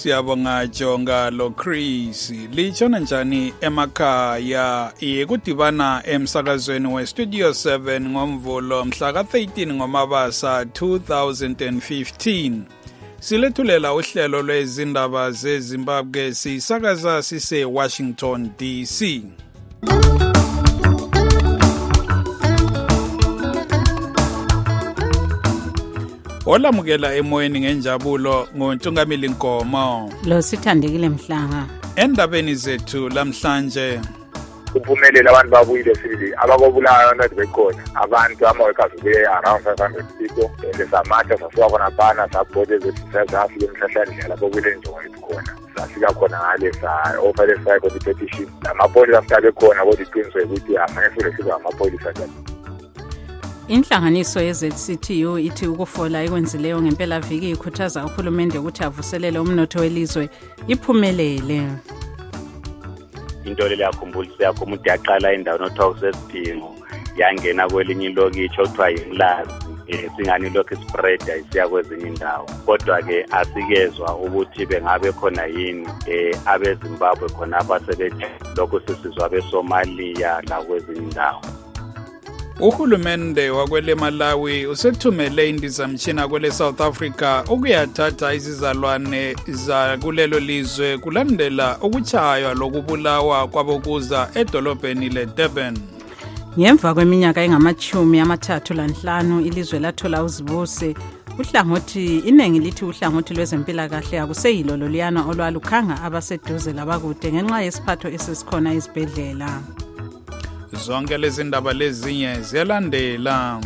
Siyabonga Jonga lo Chris. Lichona njani emakhaya yekudibana emsakazweni we Studio 7 ngomvulo mhla ka-13 ngoMabasa 2015. Silethulela uhlelo lwezindaba zeZimbabwe sisakaza sise Washington DC. Olamukela emoyeni ngenjabulo ngoNtungamili Nkomo. Lo Sithandekile Mhlanga. Endabeni zethu lamhlanje kuphumelela abantu babuyile sibili abakobulayo abantu bekhona abantu ama-workers kuye around 500 people and samatha sasuka khona phana sabhode zethu sazafika emhlahlandlela lapho kule njongo yethu khona safika khona ngale sa-offer sayikho i-petition namapholisa mhla bekhona kodwa iqiniswe ukuthi angeke sireceive amapholisa njani. Inhlanganiso ye-ZCTU ithi ukufola ekwenzileyo ngempela viki ikhuthaza uhulumende ukuthi avuselele umnotho welizwe iphumelele. Into le yakhumbulisa umuntu yaqala endaweni othiwa kusesidingo yangena kwelinye ilokitshi othiwa yimlazi singani lokhu spreada isiya kwezinye indawo kodwa-ke asikezwa ukuthi bengabe khona yini abezimbabwe khona abasebethi lokhu sisizwa beSomalia nakwezinye indawo. Uhulumende wakwele Malawi usethumele indizamtshina kwele South Africa ukuyathatha izizalwane za kulelo lizwe kulandela ukuchaywa lokubulawa kwabokuza edolobheni leDurban. Ngemva kweminyaka engama-35 ilizwe lathola uzibuse uhlangothi iningi lithi uhlangothi lwezempilakahle akuseyilo loliyana olwalukhanga abaseduze labakude ngenxa yesiphatho esisikhona ezibhedlela. Zonke lezi ndaba lezinye ziyalandela.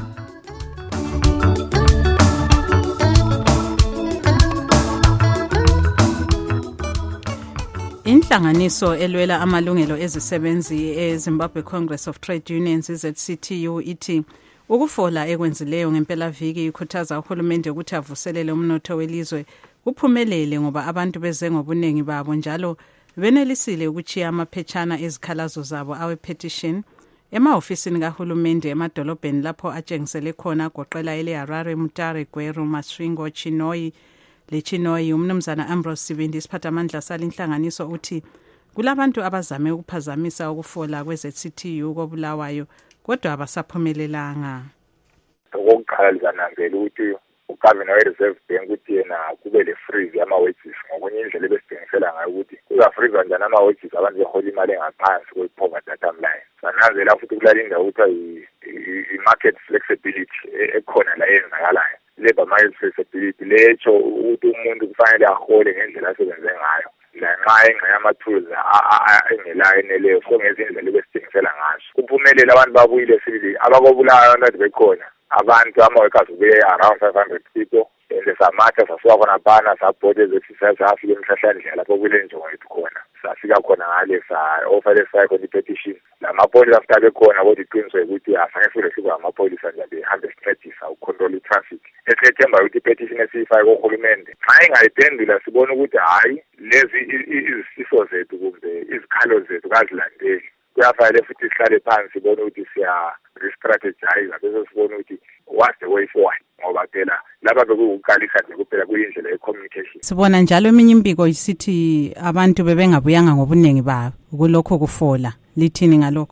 Inhlanganiso elwela amalungelo ezisebenzi eZimbabwe Congress of Trade Unions ZCTU ithi ukufola ekwenzileyo ngempela viki ikhuthaza uhulumende ukuthi avuselele umnotho welizwe kuphumelele ngoba abantu beze ngobuningi babo njalo benelisile ukuchiya amaphetshana ezikhalazo zabo awe-petition ema-ofisini kahulumende emadolobheni lapho atshengisele khona agoqela ele-Harare, Mutare, Gweru, Masvingo, Chinoyi leChinoyi. Umnumzana Ambrose Sibindi isiphathamandla salinhlanganiso uthi kulabantu abazame ukuphazamisa ukufola kwe-ZCTU kobulawayo kodwa abasaphumelelanga. Okokuqala lizananzela ukuthi uGovernor we-Reserve Bank uthi yena kube le-freeze yama-wages ngokunye indlela ebesidingisela ngayo ukuthi kuzafriza njani ama-wages abantu behola imali engaphansi kwe-poverty atom line. Sananzela futhi kulala indawo kuthiwa i-market flexibility ekhona la eyenzakalayo. Labour market flexibility letsho ukuthi umuntu kufanele ahole ngendlela asebenze ngayo lanxa engxenye ama-tools engelayo eneleyo so ngezindlela ebesidingisela ngazo. Kuphumelela abantu babuyile sibili abakobulayo abantu bekhona abantu ama-workers kuye around 500 people and samatha sasuka khona phana sabhode zethu sazafika emhlahlandlela lapho kule njongo yethu khona safika khona ngale sa-offer sayikho i-petition namapholisa futhi abekhona kodwa iqiniswe ukuthi angeke sireceive amapholisa nje behambe sincedisa ukucontrol i-traffic. Esethemba ukuthi i-petition esiyifake kohulumende xa ingayiphendula sibona ukuthi hhayi lezi izifiso zethu kumbe izikhalo zethu kazilandeli kuyafanele futhi sihlale phansi sibone ukuthi siya-restrategize bese sibone ukuthi what's the way forward ngoba phela laba bekuwuqalisa nje kuphela kuyindlela ye-communication. Sibona njalo eminye impiko isithi abantu bebengabuyanga ngobuningi babo kulokho kufola lithini ngalokho?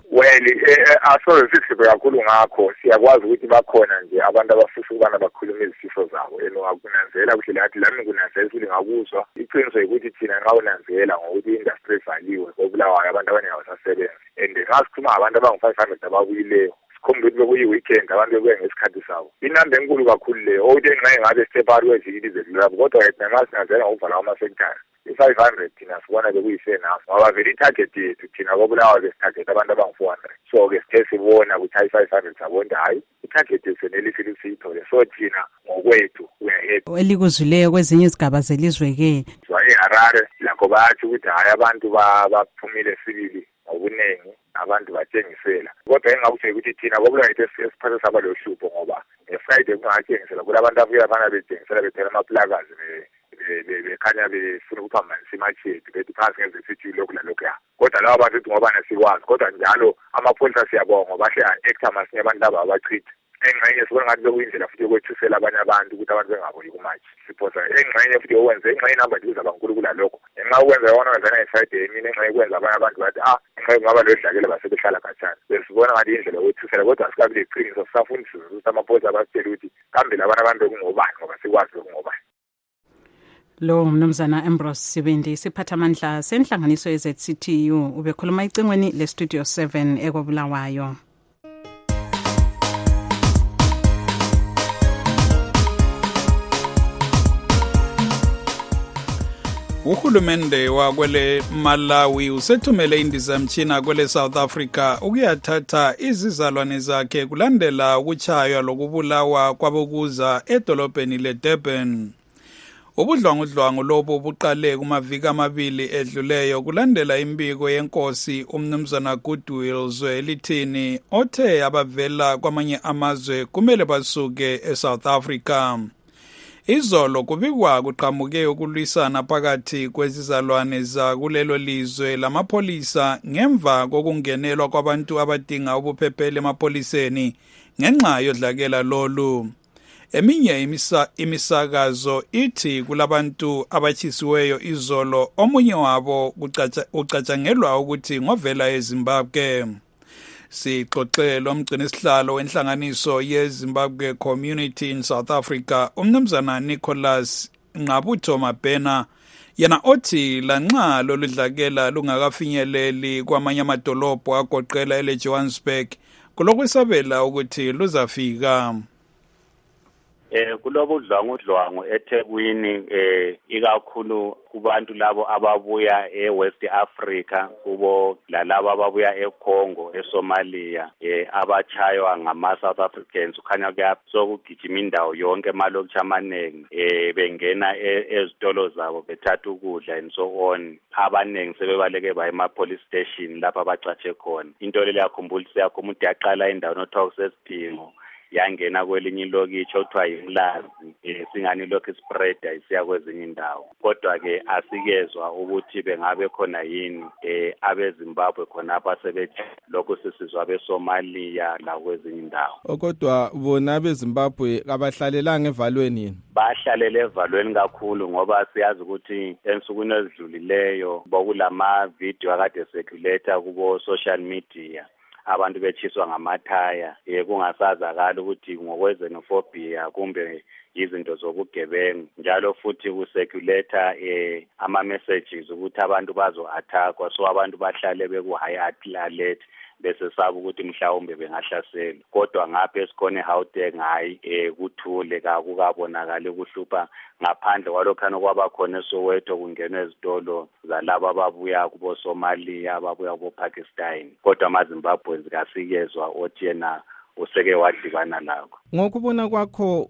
Asoze sihluphe kakhulu ngakho siyakwazi ukuthi bakhona nje abantu abafisa ukubana bakhulume izifo zabo kunanzela kuhle lathi lami kunanzela ukuthi ngakuzwa iqiniso ukuthi thina nxa unanzela ngokuthi i-industry ivaliwe kobulawayo abantu abaningi abasasebenzi and nxa sikhuluma ngabantu abangu-500 ababuyileyo sikhombela ukuthi bekuyi-weekend abantu bebuye ngesikhathi sabo inamba enkulu kakhulu leyo okuthi engxenye ngabe sitepari ilizwe labo kodwa nxa sinanzela ngokuvala kwamasektari i-500 thina sibona bekuyi-enough ngoba vele i-target yethu thina kobulawayo besitarget abantu abangu-400 so-ke sithe sibona ukuthi hayi-500 sabona hhayi i-target yethu senelisile ukuthi siyithole so thina ngokwethu we-ahead. Elikuzwileyo kwezinye izigaba zelizwe-ke eHarare lakho bayathi ukuthi hhayi abantu baphumile sibili ngobuningi abantu batshengisela kodwa engakuthi ukuthi thina kobulawayo yethu esiphathe saba lo hlupho ngoba nge-Friday kungatshengisela kulabantu afika phana betshengisela bethela amaplakazi bekhanya befuna ukuphambanisa imatch yethu bethi phansi ngeZCTU lokhu lalokhuya kodwa laba bantu ngoba nasikwazi kodwa njalo amapholisa siyabonga bahle a-acta masinye abantu laba abachitha engxenye sibona ngathi bekuyindlela futhi yokwethisela abanye abantu ukuthi abantu bengabuyi kumatshi siphosa engxenye futhi yokwenza engxenye namba nje uzaba nkulu kulalokho ngenxa ukwenza yona wenzana ngesayide yemini engxenye ukwenza abanye abantu bathi engxenye kungaba lodlakela basebehlala khatshana besibona ngathi indlela yokwethisela kodwa asikabi leqiniso sisafundiswa ukuthi amaphoyisa basitshela ukuthi kambe labanye abantu bekungobani ngoba sikwazi bekungobani. Lo mnumzana Ambrose Sibindi isiphathamandla senhlanganiso ye-ZCTU ubekhuluma icingweni le-Studio 7 ekobulawayo. Uhulumende wakwele Malawi usethumele indizamtshina kwele South Africa ukuyathatha izizalwane zakhe kulandela ukuchaywa lokubulawa kwabokuza edolobheni leDurban. Ubudlwangudlwangu lobo buqale kumaviki amabili edluleyo kulandela imbiko yenkosi umnumzana Goodwill Zwelithini othe abavela kwamanye amazwe kumele basuke eSouth Africa. Izolo kubikwa kuqhamuke ukulwisana phakathi kwezizalwane zakulelo lizwe lamapholisa ngemva kokungenelwa kwabantu abadinga ubuphephele emapoliseni ngenxa yodlakela lolu. Eminye imisakazo ithi kulabantu abachisiweyo izolo omunye wabo ucatshangelwa ukuthi ngovela eZimbabwe. Sixoxe lomgcinisihlalo wenhlanganiso yeZimbabwe Community in South Africa umnumzana Nicholas Ngqabutho Mabhena yena othi lanxa loludlakela lungakafinyeleli kwamanye amadolobho agoqela eJohannesburg kulokusabela ukuthi luzafika. Kulobudlwangudlwangu eThekwini ikakhulu kubantu labo ababuya eWest Africa kubo lalabo ababuya eCongo eSomalia abachaywa ngama-South Africans ukhanya kuyasokugijima indawo yonke emalokitshi amanengi bengena ezitolo zabo bethatha ukudla and so on. Abanengi sebebaleke baye ema-police station lapho abacatshe khona. Into le yakhumbulisa umuntu yaqala endaweni othiwa kuseSiphingo yangena kwelinye ilokitshi othiwa yiMlazi singani lokhu spreada isiya kwezinye indawo. Kodwa-ke asikezwa ukuthi bengabe khona yini abeZimbabwe khonapha sebethi lokhu sisizwa abeSomalia lakwezinye indawo. Kodwa bona abeZimbabwe abahlalelanga evalweni yini? Bahlalele evalweni kakhulu ngoba siyazi ukuthi ensukwini ezidlulileyo bokulama video akade circulate kubo social media abantu bechiswa ngamathaya kungasazakala ukuthi ngokwezenophobia kumbe izinto zobugebengu njalo futhi kucirculate ama messages ukuthi abantu bazo-attackwa so abantu bahlale beku-high alert bese saba ukuthi mhlawumbe bengahlaselwa. Kodwa ngapha esikhona eGauteng hayi kuthule kakukabonakali kuhlupha ngaphandle kwalokhana kwabakhona eSoweto kungenwe ezitolo zalabo ababuya kubo Somalia ababuya kubo Pakistan. Kodwa amaZimbabwe zikasikezwa othi yena useke wadibana lakho. Ngokubona kwakho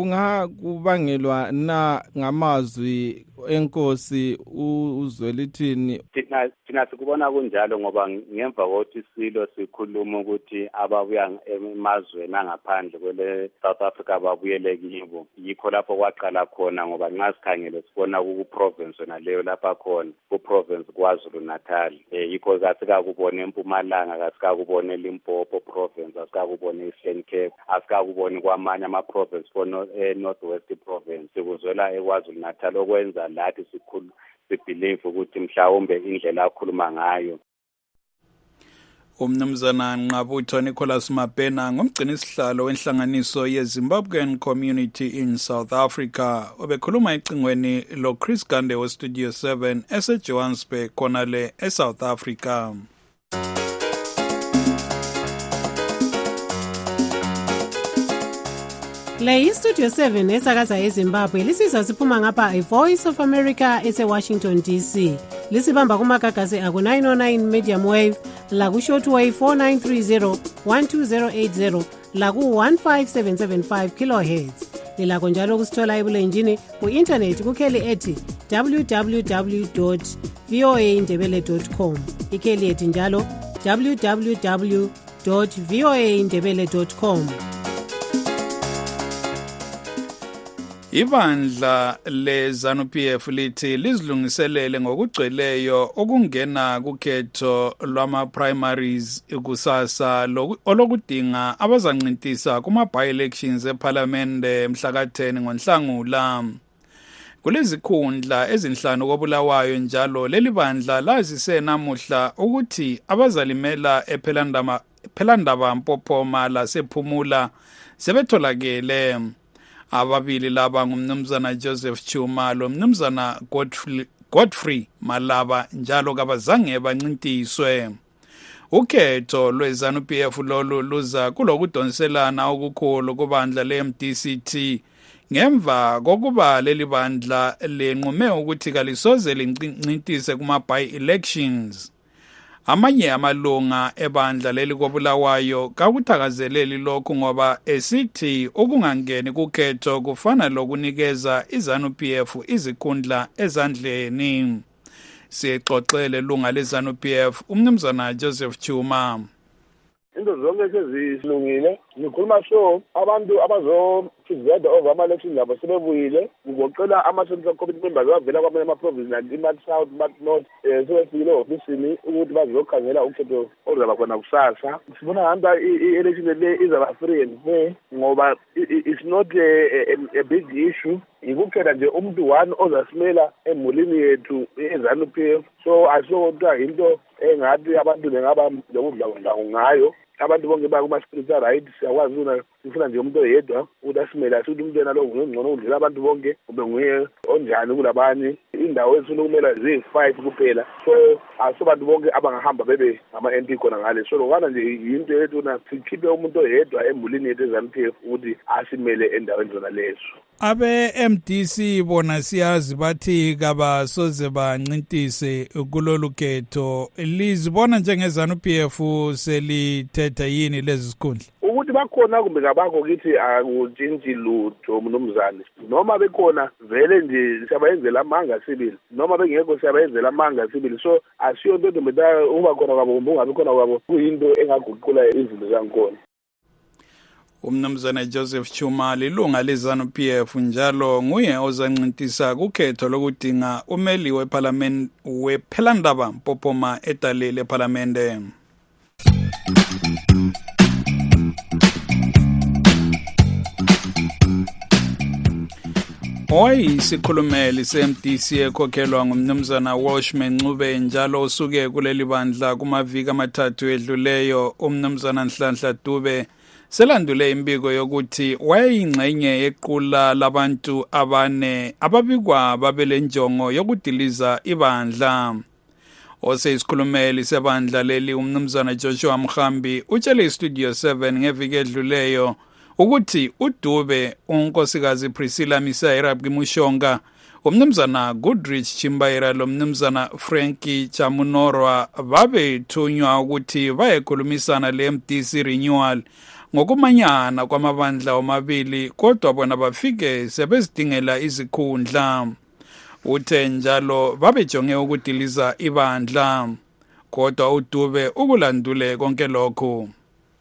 kungakubangelwa na ngamazwi enkosi uZwelithini? Thina sikubona kunjalo ngoba ngemva kokuthi silo sikhuluma ukuthi ababuya emazweni angaphandle kwele South Africa babuyele kibo yikho lapho kwaqala khona ngoba nxa sikhangele sibona ku-province naleyo lapha khona ku-province KwaZulu Natal yikho kasikakubona eMpumalanga kasikakubona eLimpopo province asikakubona eEastern Cape asikakubona kwamanye ama-province Northwest province sikuzwela eKwaZulu Natal okwenza lathi sibelieve ukuthi mhlawumbe indlela akhuluma ngayo. Umnumzana Ngqabutho Nicholas Mabhena ngumgcinisihlalo wenhlanganiso yeZimbabwean Community in South Africa obekhuluma icingweni lo Chris Gande we Studio 7 eseJohannesburg khonale eSouth Africa. Le iStudio 7 esakaza eZimbabwe lisizwa siphuma ngapha iVoice of America eseWashington DC. Lisibamba kumagagasi aku 909 medium wave, laku shortwave 4930 12080, laku 15775 kilohertz. Lilakho njalo kusithola ebulenjini ku-internet kukheli ethi www.voaindebele.com. Ikheli ethi njalo www.voaindebele.com. Ibandla le-ZANU-PF lithi lizilungiselele ngokugcweleyo ukungena kukhetho lwama-primaries kusasa olokudinga abazancintisa kuma-by-elections ephalamende mhla ka-10 ngoNhlangula. Kulezikhundla ezinhlanu koBulawayo njalo leli bandla lazise namuhla ukuthi abazalimela ePhelandaba Mpophoma lasePhumula sebetholakele. Ababili laba ngumnumzana Joseph Chuma lo mnumzana Godfrey Malaba njalo kabazange bancintiswe. Ukhetho lwe-ZANU-PF lolu luza kulokudonselana okukhulu kubandla le-MDCT ngemva kokuba leli bandla lenqume ukuthi kalisoze lincintise kuma-by-elections. Amanye amalunga ebandla leli koBulawayo kakuthakazeleli lokhu ngoba esithi ukungangeni kukhetho kufana lokunikeza iZANU-PF izikhundla ezandleni. Sixoxele lunga leZANU-PF umnumzana Joseph Chuma. Into zonke sezilungile ngikhuluma abantu abazofizeda over ama-election labo sebebuyile ngibocela ama-central committee members bavela kwamanye ama-province like iMark South, Mark North sebefikile ofisini ukuthi bazokhangela ukhetho oluzaba khona kusasa. Sibona hamba i-election le izaba free and fair ngoba it's not a big issue. Ikukhetha nje umuntu one ozasimela emulini yethu eZANU-PF. So asokuthiwa into engathi abantu bengaba lokudlawo ngayo. Abantu bonke bakuma-spiritual rights siyakwazi ukuna sifuna nje umuntu oyedwa ukuthi asimele asithi umuntu yena lo ngcono udlula abantu bonke kube nguye onjani kulabanye. Indawo ezifuna ukumela ziyi-5 kuphela, so asobantu bonke abangahamba bebe ama-MP khona ngale. So lokwana nje yinto yethu na sikhiphe umuntu oyedwa emulini yethu eZANU-PF ukuthi asimele endaweni zona lezo. Abe-MDC bona siyazi bathi kabasoze bancintise kulolu khetho. Lizibona njengeZANU-PF selithetha yini lezi zikhundla? Ukuthi bakhona kumbe kabakho kithi akutshintshi lutho mnumzane. Noma bekhona vele nje siyabayenzela amanga sibili. Noma bengekho siyabayenzela amanga sibili. So asiyo into mbeta uba khona kwabo kumbe ungabi khona kwabo kuyinto engaguqula izinto zangikhona. Umnumzana Joseph Chuma lilunga leZANU-PF njalo nguye ozancintisa kukhetho lokudinga umeli wePhalamende wePhelandaba Mpophoma eDalile ePhalamende. Isikhulumeli se-MDC ekhokhelwa ngumnumzana Washman Ncube njalo usuke kuleli bandla kumaviki amathathu edluleyo umnumzana Nhlanhla Dube selandule imbiko yokuthi wayeyingxenye yequla labantu abane ababikwa babelenjongo yokudiliza ibandla. Isikhulumeli sebandla leli umnumzana Joshua Mkhambi utshele iStudio 7 ngeviki edluleyo ukuthi uDube unkosikazi Priscilla Misaira Bgimushonga umnumzana Goodrich Chimbayira lo mnumzana Frankie Chamunorwa babethunywa ukuthi bayekhulumisana le-MDC renewal ngokumanyana kwamabandla omabili kodwa bona bafike sebezidingela izikhundla. Uthe njalo babejonge ukudiliza ibandla kodwa uDube ukulandule konke lokho.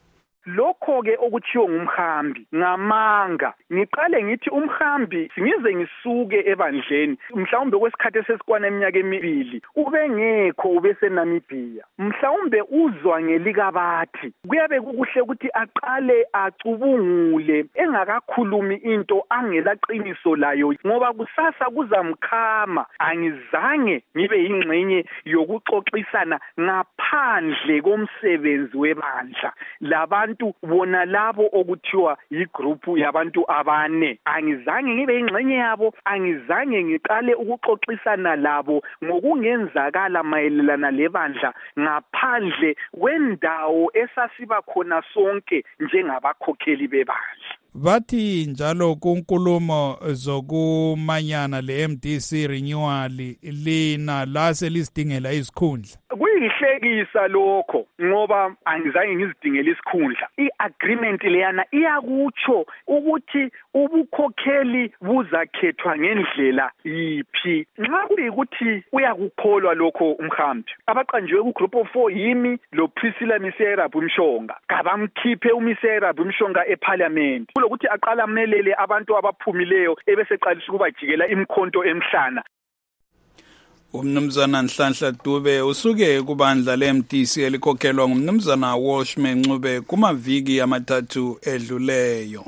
Lokho ke okuthiwa ngumhambi ngamanga ngiqale ngithi umhambi singize ngisuke ebandleni mhlawumbe kwesikhathi esesikwana eminyaka emibili ubengekho ubeseNamibia mhlawumbe uzwa ngelikabathi kuyabe kukuhle ukuthi aqale acubungule engakakhulumi into angelaqiniso layo ngoba kusasa kuzamkhama. Angizange ngibe yingxenye yokuxoxisana ngaphandle komsebenzi webandla labantu bona labo okuthiwa yigroup yabantu abane. Angizange ngibe ingxenye yabo, angizange ngiqale ukuxoxisana labo ngokungenzakala mayelana lebandla ngaphandle kwendawo esasiba khona sonke njengabakhokheli bebandla. Bathi njalo kunkulumo zokumanyana le-MDC renewal lina lase lisidingela izikhundla. Kuyihlekisa lokho ngoba angizange ngizidingele isikhundla. I-agreement leyana iyakutsho ukuthi ubukhokheli buzakhethwa ngendlela yiphi. Nxa kuyikuthi uyakukholwa lokho umhambi abaqanjiwe ku-group of 4 yimi lo Priscilla Misaira Bumshonga kabamkhiphe uMisaira Bumshonga eParliament kulokuthi aqala amelele abantu abaphumileyo ebeseqalisa ukubajikela imkhonto emhlana. Umnumzana Nhlanhla Dube usuke kubandla le-MDC elikhokhelwa ngumnumzana Walsh Mencube kumaviki amathathu edluleyo.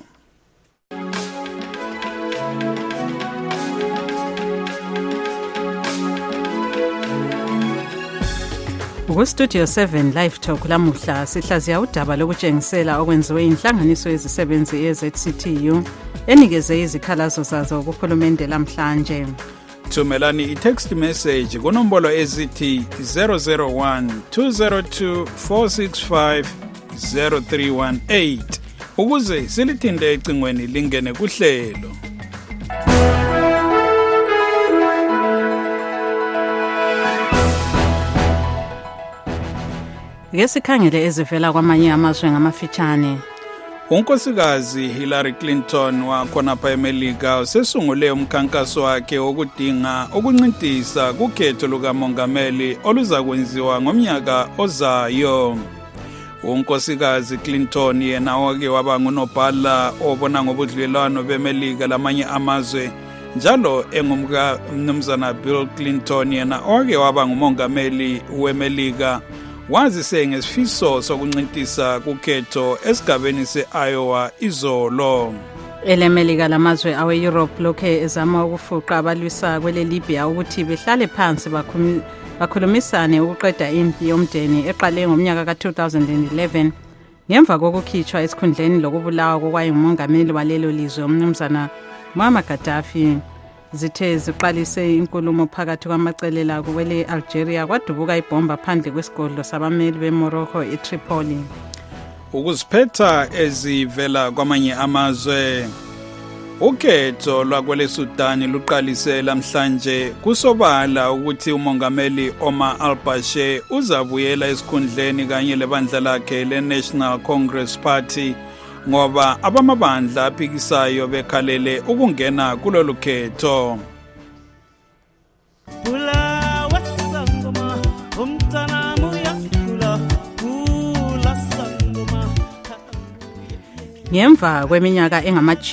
Studio 7 Live Talk lamuhla sihlaziya udaba lokutshengisela okwenziwe inhlanganiso yezisebenzi ye-ZCTU enikeze izikhalazo zazo kuhulumende lamhlanje. Thumelani i-text message kunombolo ezithi 001 202 465 0318 ukuze silithinte ecingweni lingene kuhlelo. Ngesikhangele ezivela kwamanye amazwe ngamafitshane. Unkosikazi Hillary Clinton wakhonapha eMelika usesungule umkhankaso wakhe wokudinga ukuncintisa kukhetho lukamongameli oluzakwenziwa ngomnyaka ozayo. Unkosikazi Clinton yena wake waba ngunobhala obona ngobudlelwano beMelika lamanye amazwe njalo engumnumzana Bill Clinton yena wake waba ngumongameli weMelika. Wazise ngesifiso sokuncintisa kukhetho esigabeni se-Iowa izolo. EleMelika lamazwe awe-Europe lokhe ezama ukufuqa abalwisa kwele Libya ukuthi behlale phansi bakhulumisane ukuqeda impi yomdeni eqale ngomnyaka ka-2011 ngemva kokukhitshwa esikhundleni lokubulawa kokwayengumongameli walelo lizwe umnumzana Muammar Gaddafi. Zithe ziqalise inkulumo phakathi kwamacelela kwele Algeria kwadubuka ibhomba phandle kwesigodlo sabameli beMorocco eTripoli. Ukuziphetha ezivela kwamanye amazwe. Ukhetho lwakwele Sudan luqalise lamhlanje kusobala ukuthi umongameli Omar al-Bashir uzabuyela esikhundleni kanye lebandla lakhe le-National Congress Party ngoba abamabandla aphikisayo bekhalele ukungena kulolu khetho. Ngemva kweminyaka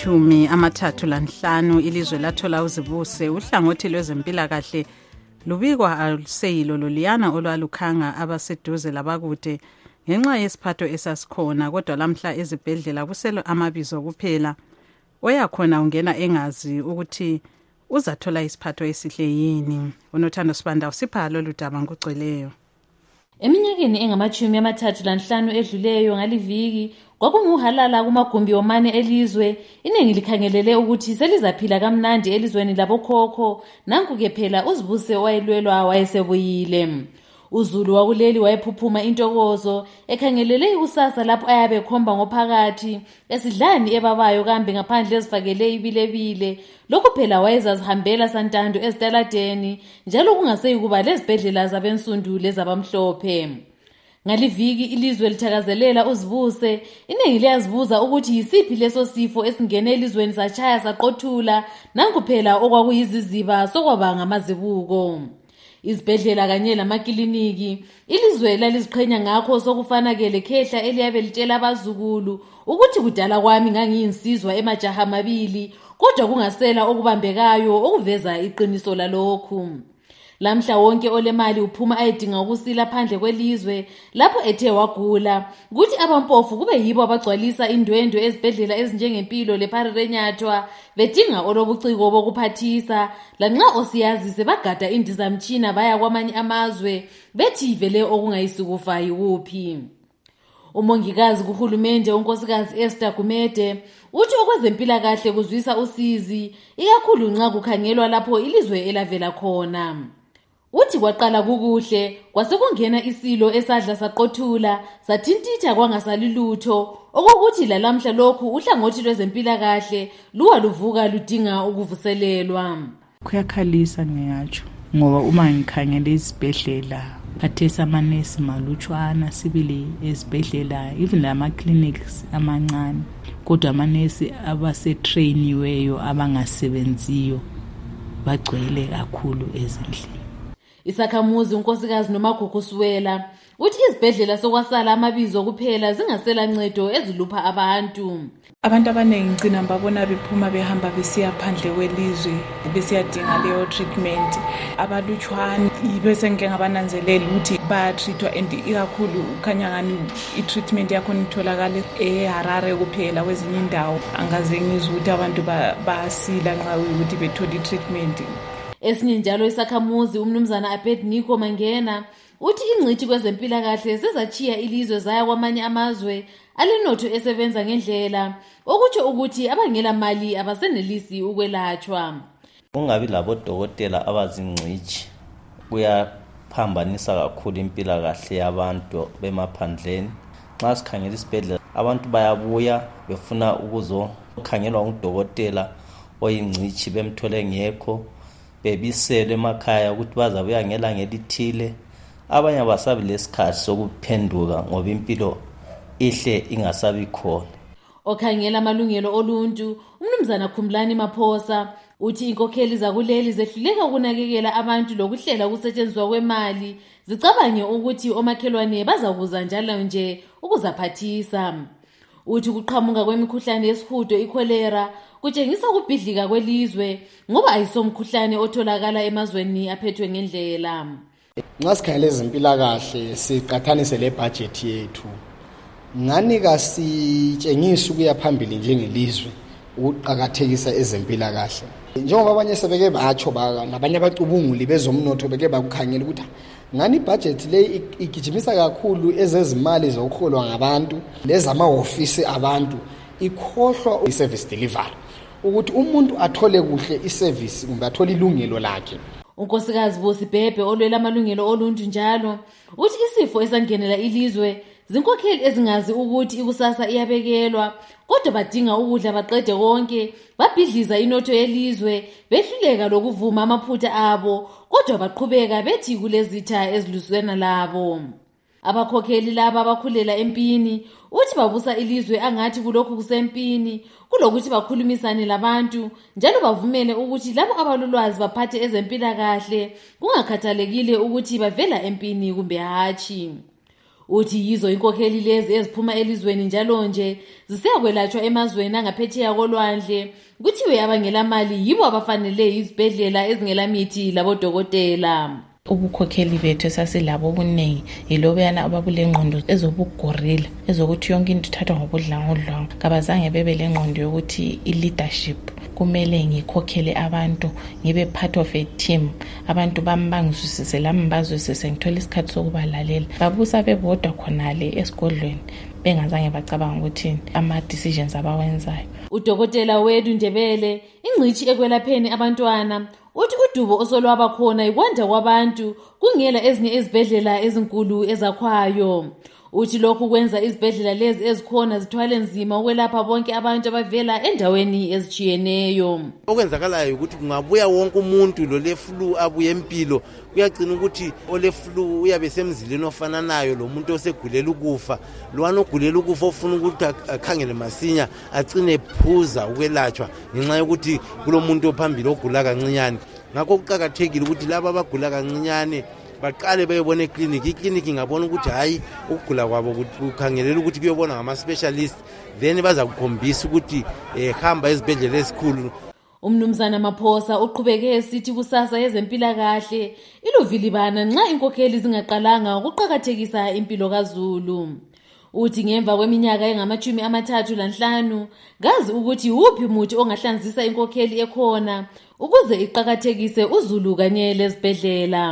engama-35 ilizwe lathola uzibuse uhlangothi lwezempilakahle lubikwa aluseyilo loliyana olwalukhanga abaseduze labakude ngenxa yesiphatho esasikhona kodwa lamhla ezibhedlela kuselo amabizo kuphela oyakhona ungena engazi ukuthi uzathola isiphatho esihle yini. Unothando Sibanda usipha lolu daba ngokugcweleyo. Eminyakeni engama-35 edluleyo ngaliviki kwakunguhalala kumagumbi omane elizwe iningi likhangelele ukuthi selizaphila kamnandi elizweni labokhokho nanku-ke phela uzibuse owayelwelwa wayesebuyile. uZulu wakuleli wayephuphuma intokozo ekhangelele ikusasa lapho ayabe khomba ngophakathi esidlani ebabayo kambe ngaphandle ezifakele ibilebile lokhu phela wayezazihambela santando ezitaladeni njalo kungaseyikuba lezibhedlela zabensundu lezabamhlophe. Ngaliviki ilizwe lithakazelela uzibuse iningi liyazibuza ukuthi yisiphi leso sifo esingene elizweni sachaya saqothula nanku phela okwakuyiziziba sokwaba ngamazibuko. Izibhedlela kanye lamakliniki ilizwe laliziqhenya ngakho sokufanakele khehla eliyabe litshela abazukulu ukuthi kudala kwami ngangiyinsizwa emajaha amabili kodwa kungasela okubambekayo okuveza iqiniso lalokhu. Lamhla wonke olemali uphuma ayedinga ukusila phandle kwelizwe lapho ethe wagula kuthi abampofu kube yibo abagcwalisa indwendwe ezibhedlela ezinjengempilo lePharirenyathwa bedinga olobuciko bokuphathisa lanxa osiyazi sebagada indizamtshina baya kwamanye amazwe bethi vele okungayisikufa yikuphi. Umongikazi kuhulumende unkosikazi Esther Gumede uthi okwezempilakahle kuzwisa usizi ikakhulu nxa kukhangelwa lapho ilizwe elavela khona. Uthi kwaqala kukuhle kwasekungena isilo esadla saqothula sathintitha kwangasalilutho okokuthi lalamhla lokhu uhlangothi lwezempilakahle luwaluvuka ludinga ukuvuselelwa. Kuyakhalisa ngiyatsho ngoba uma ngikhangele izibhedlela khathesi amanesi malutshwana sibili ezibhedlela even lama clinics amancane kodwa amanesi abasetrainiweyo abangasebenziyo bagcwele kakhulu ezindlini. Isakhamuzi unkosikazi Nomagugu Siwela uthi izibhedlela sokwasala amabizo kuphela zingasela ncedo ezilupha abantu. Abantu abaningi ngicina babona bephuma behamba besiya phandle kwelizwe besiyadinga leyo treatment. Abalutshwane bese ngeke ngabananzelela ukuthi bayatreatwa and ikakhulu ukhanya ngani i-treatment yakhona itholakala eHarare kuphela, kwezinye indawo angaze ngizwe ukuthi abantu basila nxa ukuthi bethola i-treatment. Esinye njalo isakhamuzi umnumzana Abednego Mangena uthi ingcithi kwezempilakahle sezachiya ilizwe zaya kwamanye amazwe alenotho esebenza ngendlela, okutsho ukuthi abangela mali abasenelisi ukwelatshwa. Ungabi labodokotela abazingcithi kuyaphambanisa kakhulu impilakahle yabantu bemaphandleni. Nxa sikhangela isibhedlela abantu bayabuya befuna ukuzokhangelwa ngudokotela oyingcithi bemthole ngekho, bebisele emakhaya ukuthi bazabuya ngelanga elithile. Abanye abasabi lesikhathi sokuphenduka ngoba impilo ihle ingasabi khona. Okhangela amalungelo oluntu umnumzana Khumlani Maphosa uthi inkokheli zakuleli zehluleka ukunakekela abantu lokuhlela ukusetshenziswa kwemali, zicabange ukuthi omakhelwane bazakuza njalo nje ukuzaphathisa. Uthi kuqhamuka kwemikhuhlane yesihudo ikholera kutshengisa ukubhidlika kwelizwe ngoba ayisomkhuhlane otholakala emazweni aphethwe ngendlela. Nxa sikhangela ezempilakahle siqathanise le budget yethu, ngani kasitshengisa ukuya phambili njengelizwe ukuqakathekisa ezempilakahle. Njengoba abanye sebeke batsho nabanye abacubunguli bezomnotho beke bakukhangela ukuthi ngani budget le igijimisa kakhulu ezezimali zokuholwa ngabantu lezamahofisi abantu, ikhohlwa i-service delivery, ukuthi umuntu athole kuhle i-service kumbe athole ilungelo lakhe. Unkosikazi Bosibhebhe olwela amalungelo oluntu njalo uthi isifo esangenela ilizwe zinkokheli ezingazi ukuthi ikusasa iyabekelwa, kodwa badinga ukudla baqede konke, babhidliza inotho yelizwe, behluleka lokuvuma amaphutha abo, kodwa baqhubeka bethi kulezitha eziluswena labo. Abakhokheli laba abakhulela empini uthi babusa ilizwe angathi kulokhu kusempini, kulokuthi bakhulumisane labantu njalo bavumele ukuthi labo abalulwazi baphathe ezempilakahle, kungakhathalekile ukuthi bavela empini kumbe hatshi. Uthi yizo inkokheli lezi eziphuma elizweni njalo nje zisiyakwelatshwa emazweni angaphetsheya kolwandle, kuthiwe abangela mali yibo abafanele izibhedlela ezingela mithi labodokotela. Ubukhokheli bethu sasilabo obuningi yilobeyana ababulengqondo ezobugorilla, ezokuthi yonke into ithathwa ngobudlangudlanga. Kabazange bebe lengqondo yokuthi i-leadership kumele ngikhokhele abantu, ngibe part of a team, abantu bambangizwisise lami bazwisise, ngithola isikhathi sokubalalela. Babusa bebodwa khonale esigodlweni bengazange bacabanga ukuthi ama-decisions abawenzayo. Udokotela Wedu Ndebele ingcithi ekwelapheni abantwana uthi udubo osolwaba khona ikwanda kwabantu kungela ezinye izibhedlela ezinkulu ezakhwayo. Uthi lokhu kwenza izibhedlela lezi ezikhona zithwale nzima ukwelapha bonke abantu abavela endaweni ezichiyeneyo. Okwenzakalayo ukuthi kungabuya wonke umuntu lo le flu abuye empilo, kuyagcina ukuthi ole flu uyabe semzileni ofananayo lo muntu osegulela ukufa, lwana ogulela ukufa ofuna ukuthi akhangele masinya agcine phuza ukwelatshwa ngenxa yokuthi kulomuntu ophambili ogula kancinyane. Ngakho kuqakathekile ukuthi laba abagula kancinyane baqale bayebona ekliniki. Ikliniki ngabona ukuthi hayi ukugula kwabo kukhangelela ukuthi kuyobona ngama-specialist, then baza kukhombisa ukuthi hamba ezibhedlela ezikhulu. Umnumzana Maphosa uqhubeke esithi kusasa yezempilakahle iluvilibana nxa inkokheli zingaqalanga ukuqakathekisa impilo kaZulu. Uthi ngemva kweminyaka engama-35 ngazi ukuthi uphi umuthi ongahlanzisa inkokheli ekhona ukuze iqakathekise uZulu kanye lezibhedlela.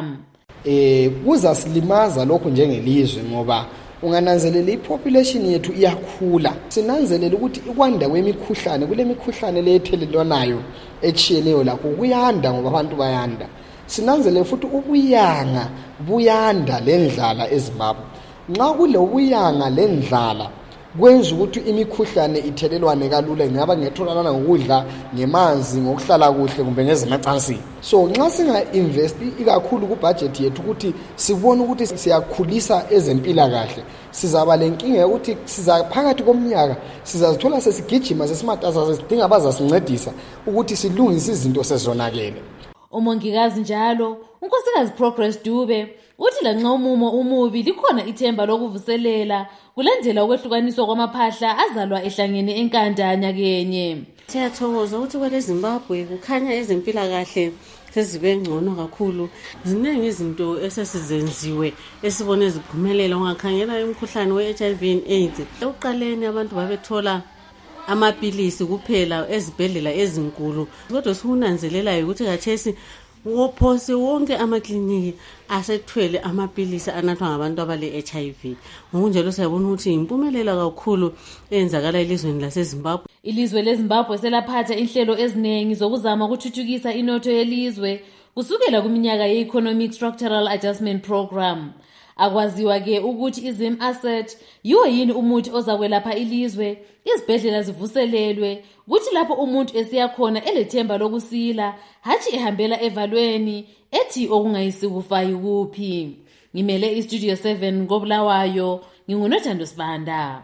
Kuzasilimaza lokho njengelizwe ngoba ungananzelela ipopulation yethu iyakhula. Sinanzelela ukuthi ikwanda kwemikhuhlane, kule mikhuhlane lethelelwanayo echiyeneyo lakho kuyanda ngoba abantu bayanda. Sinanzelela futhi ubuyanga buyanda lendlala eZimbabwe. Nxa kule ubuyanga lendlala kwenza ukuthi imikhuhlane ithelelwane kalula, ngaba ngetholana ngokudla, ngemanzi, ngokuhlala kuhle kumbe ngezemacansini. So nxa singa invest ikakhulu ku budget yethu ukuthi sibone ukuthi siyakhulisa ezempilakahle, sizaba lenkinga ukuthi sizaphakathi komnyaka sizazithola sesigijima sesimataza sesidinga abazasincedisa ukuthi silungise izinto sezonakele. Umongikazi njalo unkosikazi Progress Dube uthi lanxa umumo umubi likhona ithemba lokuvuselela kulandela ukwehlukaniswa kwamaphahla azalwa ehlangene enkanda nyakenye. Siyathokoza ukuthi kwele Zimbabwe kukhanya ezempilakahle sezibe ngcono kakhulu. Ziningi izinto esesizenziwe esibone ziphumelela. Ungakhangela umkhuhlane we-HIV and AIDS, ekuqaleni abantu babethola amapilisi kuphela ezibhedlela ezinkulu, kodwa sikunanzelelayo ukuthi khathesi wophose wonke amakliniki asethwele amapilisi anathwa ngabantu abale-HIV. Ngokunjalo siyabona ukuthi impumelela kakhulu eyenzakala elizweni laseZimbabwe. Ilizwe leZimbabwe selaphatha inhlelo eziningi zokuzama ukuthuthukisa inotho yelizwe kusukela kuminyaka ye-Economic Structural Adjustment Program. Akwaziwa ke ukuthi iZim Asset yiwo yini umuthi ozakwelapha ilizwe, izibhedlela zivuselelwe, kuthi lapho umuntu esiyakhona elethemba lokusila, hathi ehambela evalweni ethi okungayisikufayi kuphi. Ngimele iStudio 7 ngobulawayo, nginguNothando Sibanda.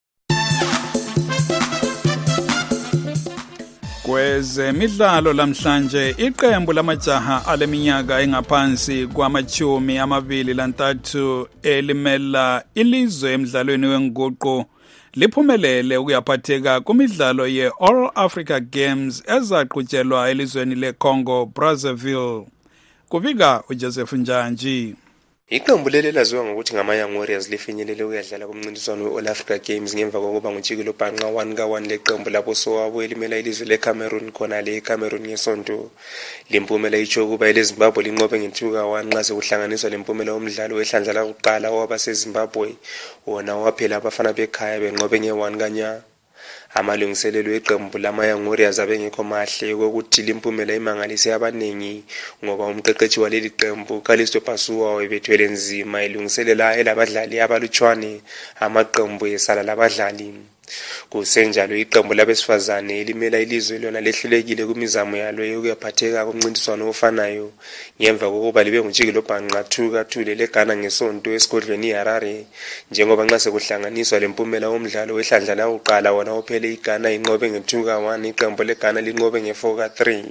Kwezemidlalo lamhlanje iqembu lamajaha aleminyaka engaphansi kwama-23 elimela ilizwe emidlalweni wenguqu liphumelele ukuyaphatheka kumidlalo ye-All Africa Games ezaqhutshelwa elizweni leCongo Brazzaville. Kubika uJoseph Njanji. Iqembu leli laziwa ngokuthi ngama-Young Warriors lifinyelele ukuyadlala kumncintiswano we-All Africa Games ngemva kokuba nguJikelo Bhanqa 1-1 leqembu lapho sowabo elimela ilizwe leCameroon khona le eCameroon ngesonto. Lempumela itsho ukuba eleZimbabwe linqobe nge-2-1 nxa sekuhlanganiswa lempumela womdlalo wehlandla lakuqala wabaseZimbabwe wona waphela abafana bekhaya benqobe nge-1-0. Amalungiselelo eqembu lama-Young Warriors abengekho mahle kokuthi limpumela imangalise abaningi ngoba umqeqeshi waleli qembu Kalisto Pasuwa webethwele nzima elungiselela elabadlali abalutshwane amaqembu esala labadlali. Kusenjalo iqembu labesifazane elimela ilizwe lona lehlulekile kumizamo yalo yokuyaphatheka kumncintiswano ofanayo ngemva kokuba libe nguJikelo Bhanqa 2-2 leGhana ngesonto esigodlweni iHarare njengoba nxa sekuhlanganiswa lempumela womdlalo wehlandla lakuqala wona ophele iGhana inqobe nge-2-1 iqembu leGhana linqobe nge-4-3.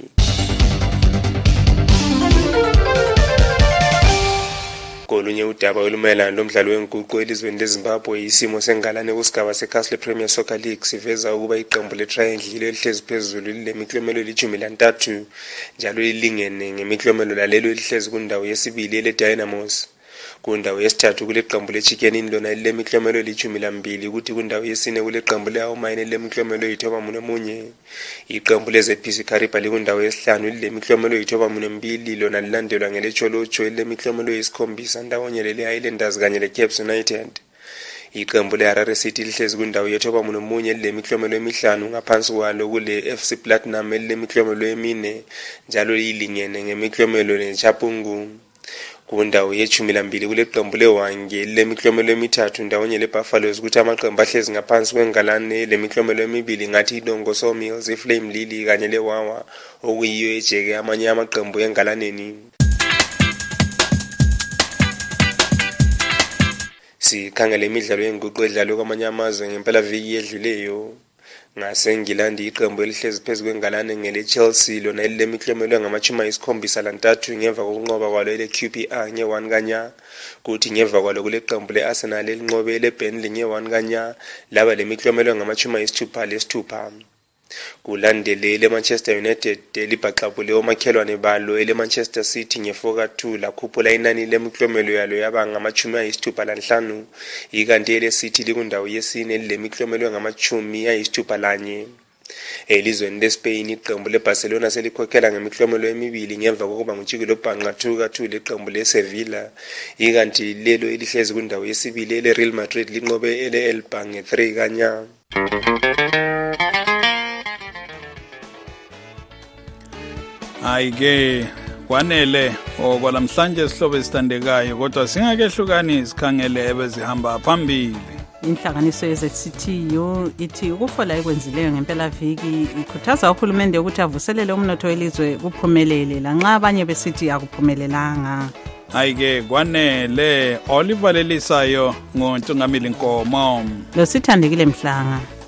Kolunye udaba olumayelana lomdlalo wenguqu elizweni leZimbabwe isimo sengalane kusigaba seCastle Premier Soccer League siveza ukuba iqembu leTriangle elihlezi phezulu lilemiklomelo eli-13 njalo lilingene ngemiklomelo lalelo elihlezi kundawo yesibili eleDynamos. Kundawo yesithathu kule qembu leChicken Inn lona lilemiklomelo eli-12 ukuthi kundawo yesine kule qembu leAwomine lilemiklomelo eli-91. Iqembu leZPC Kariba likundawo yesihlanu lilemiklomelo eli-92 lona lilandelwa ngelecholocho lilemiklomelo eli-7 ndawonye lele-Highlanders kanye leCaps United. Iqembu leHarare City lihlezi kundawo ye-91 lilemiklomelo emi-5 ngaphansi kwalo kule FC Platinum lilemiklomelo emi-4 njalo lilingene ngemiklomelo neChapungu. Kundawo ye-12 kule qembu leWange lemiklomelo emi-3 ndawonye leBuffaloes ukuthi amaqembu ahlezi ngaphansi kwengalane lemiklomelo emi-2 ngathi iDongo Sawmills, iFlame Lily kanye leWawa okuyiyo ejeke amanye amaqembu engalaneni. Sikhangele imidlalo yenguqu edlalwe kwamanye amazwe ngempela viki edluleyo. NgaseNgilandi iqembu elihlezi phezu kwengalane ngeleChelsea lona elilemiklomelo engama-73 ngemva kokunqoba kwalo ele-QPR nge-1-0 kuthi ngemva kwalo kule qembu le-Arsenal elinqobe ele-Burnley nge-1-0 laba lemiklomelo engama-66. Kulandele leManchester United elibhaqabule omakhelwane balo eleManchester City nge-4-2 lakhuphula inani lemiklomelo yalo yaba ngama-65 ikanti eleCity likundawo yesine lilemiklomelo engama-61. Elizweni leSpain iqembu leBarcelona selikhokhela ngemiklomelo emi-2 ngemva kokuba nguJikelo Bhanqa 2-2 leqembu leSevilla ikanti lelo elihlezi kundawo yesibili eleReal Madrid linqobe ele-Elba nge-3-0. Ayike kwanele okwalamhlanje sihlobo esithandekayo kodwa singakehlukani sikhangele ebezihamba phambili. Inhlanganiso yeZCTU ithi ukufola ekwenzileyo ngempela viki ikhuthaza uhulumende ukuthi avuselele umnotho welizwe kuphumelele lanxa abanye besithi akuphumelelanga. Ayike kwanele Oliver Lelisayo ngoNtungamili Nkomo. Lo sithandekile Mhlanga.